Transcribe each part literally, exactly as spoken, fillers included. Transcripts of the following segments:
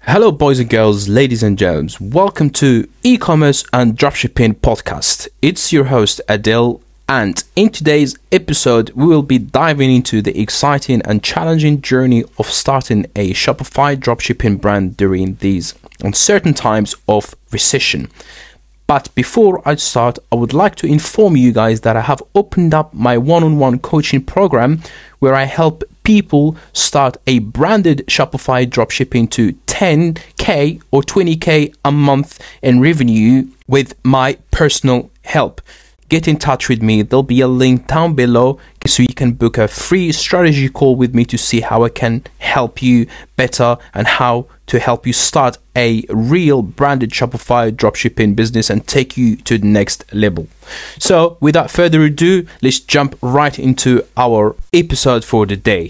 Hello, boys and girls, ladies and gents. Welcome to e-commerce and dropshipping podcast. It's your host Adele, and in today's episode, we will be diving into the exciting and challenging journey of starting a Shopify dropshipping brand during these uncertain times of recession. But before I start, I would like to inform you guys that I have opened up my one-on-one coaching program where I help people start a branded Shopify dropshipping to ten K or twenty K a month in revenue with my personal help. Get in touch with me. There'll be a link down below so you can book a free strategy call with me to see how I can help you better and how to help you start a real branded Shopify dropshipping business and take you to the next level. So without further ado, let's jump right into our episode for the day.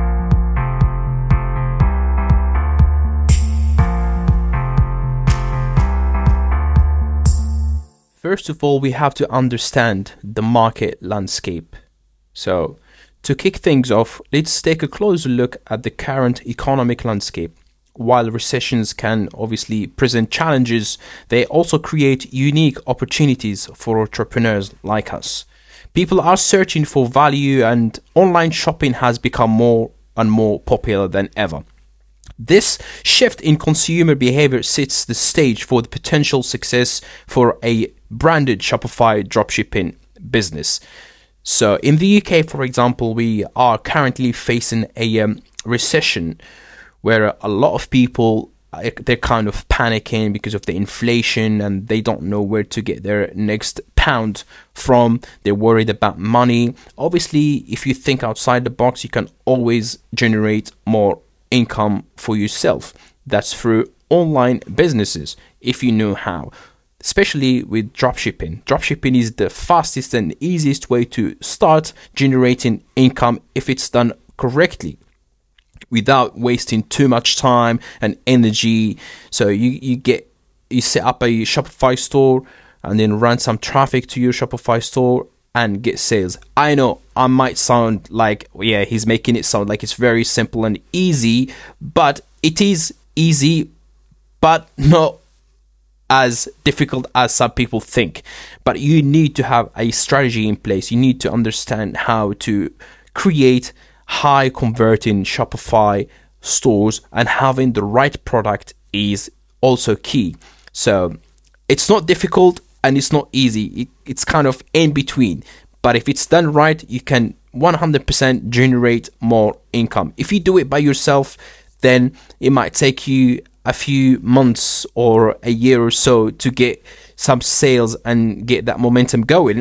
First of all, we have to understand the market landscape. So, to kick things off, let's take a closer look at the current economic landscape. While recessions can obviously present challenges, they also create unique opportunities for entrepreneurs like us. People are searching for value, and online shopping has become more and more popular than ever. This shift in consumer behavior sets the stage for the potential success for a branded Shopify dropshipping business. So in the U K, for example, we are currently facing a um, recession where a lot of people, they're kind of panicking because of the inflation and they don't know where to get their next pound from. They're worried about money. Obviously, if you think outside the box, you can always generate more income for yourself. That's through online businesses if you know how, especially with dropshipping. Dropshipping is the fastest and easiest way to start generating income if it's done correctly without wasting too much time and energy. So you you get you set up a Shopify store and then run some traffic to your Shopify store and get sales. I know I might sound like, yeah, he's making it sound like it's very simple and easy, but it is easy, but not as difficult as some people think. But you need to have a strategy in place. You need to understand how to create high converting Shopify stores, and having the right product is also key. So it's not difficult and it's not easy. It, it's kind of in between. But if it's done right, you can one hundred percent generate more income. If you do it by yourself, then it might take you a few months or a year or so to get some sales and get that momentum going.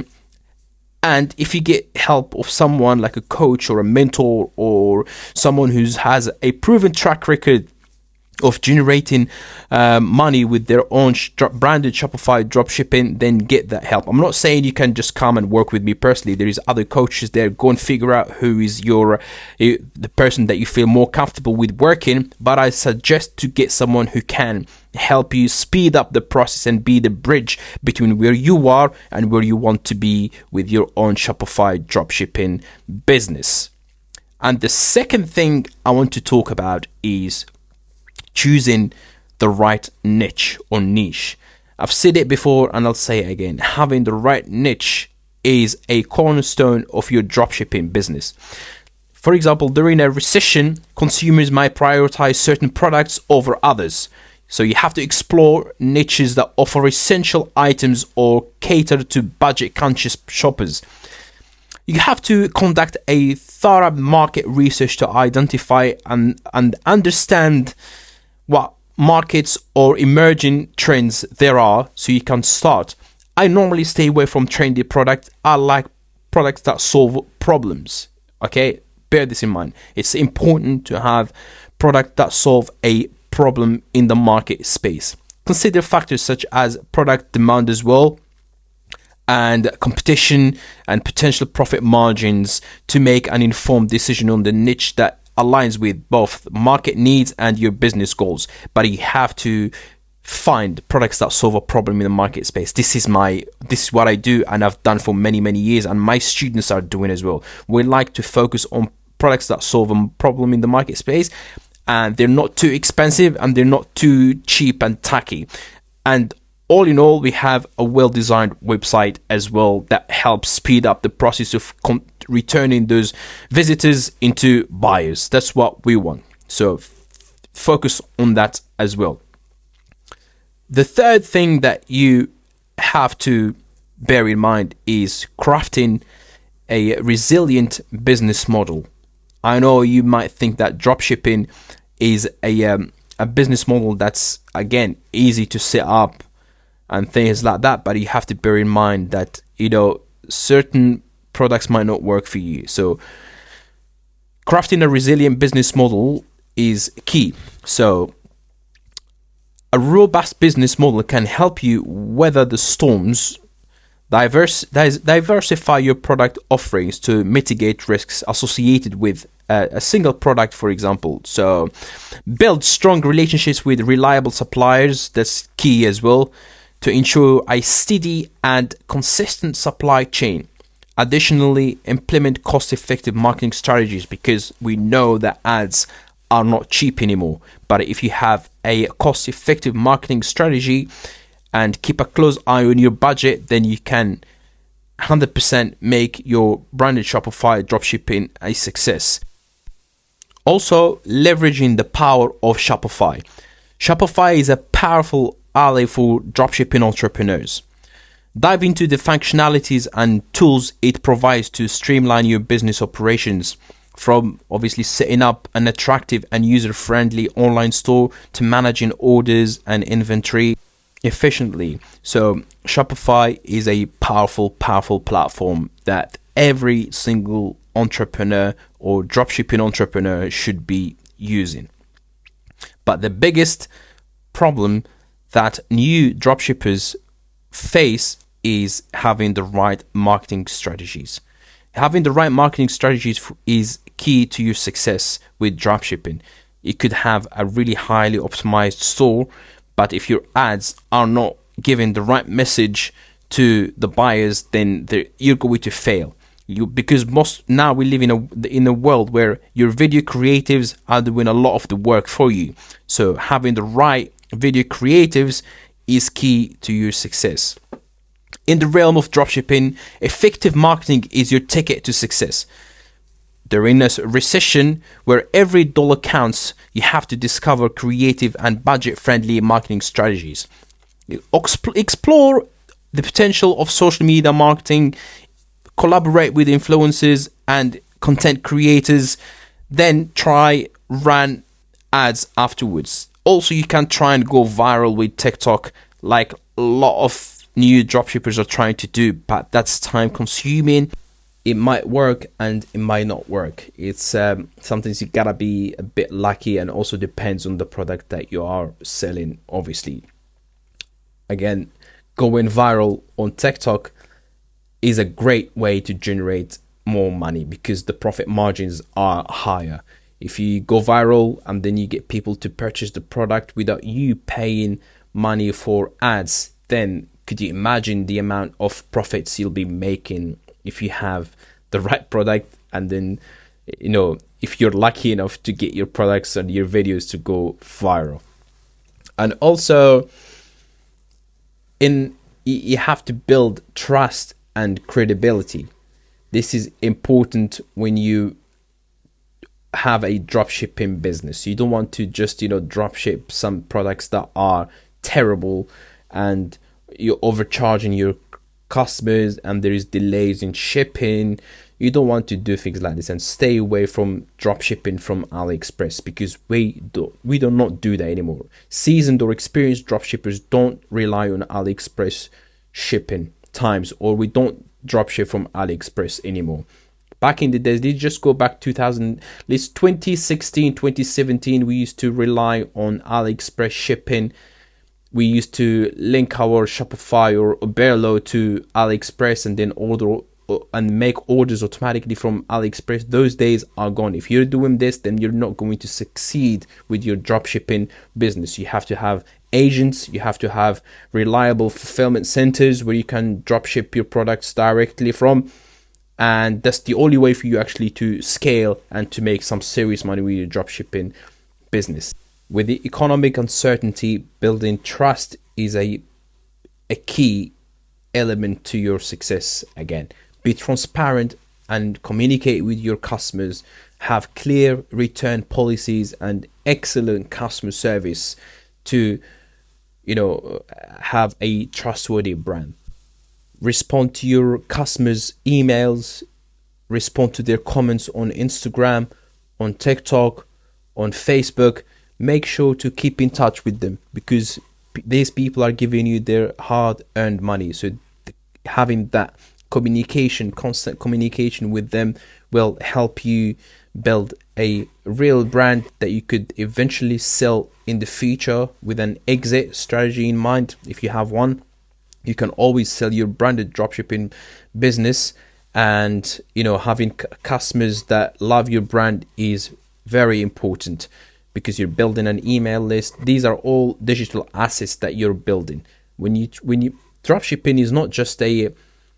And if you get help of someone like a coach or a mentor or someone who has a proven track record of generating uh, money with their own sh- branded Shopify dropshipping, then get that help. I'm not saying you can just come and work with me personally. There is other coaches there. Go and figure out who is your uh, the person that you feel more comfortable with working. But I suggest to get someone who can help you speed up the process and be the bridge between where you are and where you want to be with your own Shopify dropshipping business. And the second thing I want to talk about is choosing the right niche or niche. I've said it before and I'll say it again. Having the right niche is a cornerstone of your dropshipping business. For example, during a recession, consumers might prioritize certain products over others. So you have to explore niches that offer essential items or cater to budget-conscious shoppers. You have to conduct a thorough market research to identify and, and understand what markets or emerging trends there are so you can start. I normally stay away from trendy products. I like products that solve problems. Okay, bear this in mind. It's important to have products that solve a problem in the market space. Consider factors such as product demand as well, and competition and potential profit margins to make an informed decision on the niche that aligns with both market needs and your business goals. But you have to find products that solve a problem in the market space. This is my this is what I do and I've done for many many years, and my students are doing as well. We like to focus on products that solve a problem in the market space and they're not too expensive and they're not too cheap and tacky. And all in all, we have a well-designed website as well that helps speed up the process of com- returning those visitors into buyers. That's what we want. So f- focus on that as well. The third thing that you have to bear in mind is crafting a resilient business model. I know you might think that dropshipping is a um, a business model that's, again, easy to set up and things like that, but you have to bear in mind that, you know, certain products might not work for you. So crafting a resilient business model is key. So a robust business model can help you weather the storms, diverse, diversify your product offerings to mitigate risks associated with uh, a single product, for example. So build strong relationships with reliable suppliers. That's key as well, to ensure a steady and consistent supply chain. Additionally, implement cost-effective marketing strategies, because we know that ads are not cheap anymore. But if you have a cost-effective marketing strategy and keep a close eye on your budget, then you can one hundred percent make your branded Shopify dropshipping a success. Also, leveraging the power of Shopify. Shopify is a powerful ally for dropshipping entrepreneurs. Dive into the functionalities and tools it provides to streamline your business operations, from obviously setting up an attractive and user-friendly online store to managing orders and inventory efficiently. So Shopify is a powerful, powerful platform that every single entrepreneur or dropshipping entrepreneur should be using. But the biggest problem that new dropshippers face is having the right marketing strategies. Having the right marketing strategies is key to your success with dropshipping. You could have a really highly optimized store, but if your ads are not giving the right message to the buyers, then you're going to fail. You, because most now we live in a in a world where your video creatives are doing a lot of the work for you. So having the right video creatives is key to your success. In the realm of dropshipping, effective marketing is your ticket to success. During a recession where every dollar counts, you have to discover creative and budget-friendly marketing strategies. Explore the potential of social media marketing, collaborate with influencers and content creators, then try run ads afterwards. Also, you can try and go viral with TikTok, like a lot of new dropshippers are trying to do, but that's time consuming. It might work and it might not work. It's um, sometimes you gotta be a bit lucky, and also depends on the product that you are selling, obviously. Again, going viral on TikTok is a great way to generate more money because the profit margins are higher. If you go viral and then you get people to purchase the product without you paying money for ads, then could you imagine the amount of profits you'll be making if you have the right product, and then, you know, if you're lucky enough to get your products and your videos to go viral. And also, in you have to build trust and credibility. This is important when you have a dropshipping business. You don't want to just, you know, dropship some products that are terrible and you're overcharging your customers and there is delays in shipping. You don't want to do things like this, and stay away from dropshipping from AliExpress, because we do we do not do that anymore. Seasoned or experienced dropshippers don't rely on AliExpress shipping times, or we don't dropship from AliExpress anymore. Back in the days, they just go back two thousand, at least twenty sixteen, twenty seventeen, we used to rely on AliExpress shipping. We used to link our Shopify or Oberlo to AliExpress and then order and make orders automatically from AliExpress. Those days are gone. If you're doing this, then you're not going to succeed with your dropshipping business. You have to have agents, you have to have reliable fulfillment centers where you can dropship your products directly from. And that's the only way for you actually to scale and to make some serious money with your dropshipping business. With the economic uncertainty, building trust is a a key element to your success. Again, be transparent and communicate with your customers, have clear return policies and excellent customer service to, you know, have a trustworthy brand. Respond to your customers' emails, respond to their comments on Instagram, on TikTok, on Facebook. Make sure to keep in touch with them, because these people are giving you their hard-earned money. So having that communication, constant communication with them will help you build a real brand that you could eventually sell in the future with an exit strategy in mind. If you have one, you can always sell your branded dropshipping business, and you know, having c- customers that love your brand is very important, because you're building an email list. These are all digital assets that you're building. When you when you dropshipping is not just a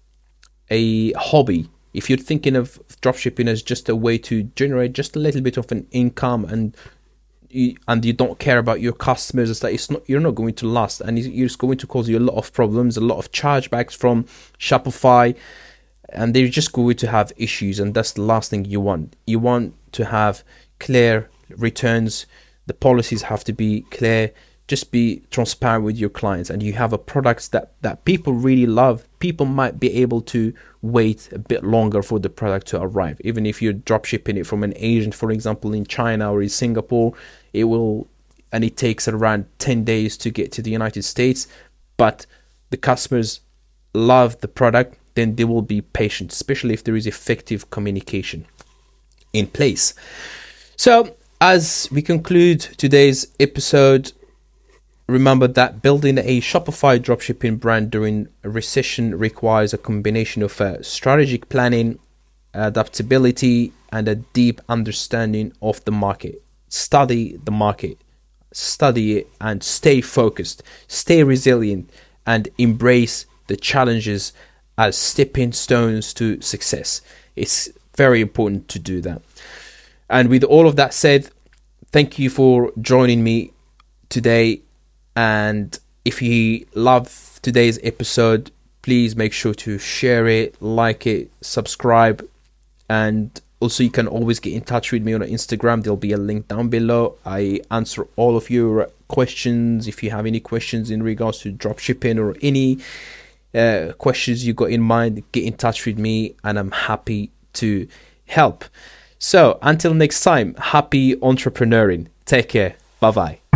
a hobby. If you're thinking of dropshipping as just a way to generate just a little bit of an income, and you, and you don't care about your customers, it's like it's not you're not going to last, and it's going to cause you a lot of problems, a lot of chargebacks from Shopify, and they're just going to have issues, and that's the last thing you want. You want to have clear returns. The policies have to be clear. Just be transparent with your clients, and you have a product that that people really love. People might be able to wait a bit longer for the product to arrive. Even if you're drop shipping it from an agent, for example, in China or in Singapore, it will, and it takes around ten days to get to the United States. But the customers love the product, then they will be patient, especially if there is effective communication in place. So as we conclude today's episode, remember that building a Shopify dropshipping brand during a recession requires a combination of uh, strategic planning, adaptability, and a deep understanding of the market. Study the market, study it, and stay focused, stay resilient, and embrace the challenges as stepping stones to success. It's very important to do that. And with all of that said, thank you for joining me today. And if you love today's episode, please make sure to share it, like it, subscribe. And also you can always get in touch with me on Instagram. There'll be a link down below. I answer all of your questions. If you have any questions in regards to dropshipping or any uh, questions you got in mind, get in touch with me and I'm happy to help. So until next time, happy entrepreneuring. Take care. Bye bye.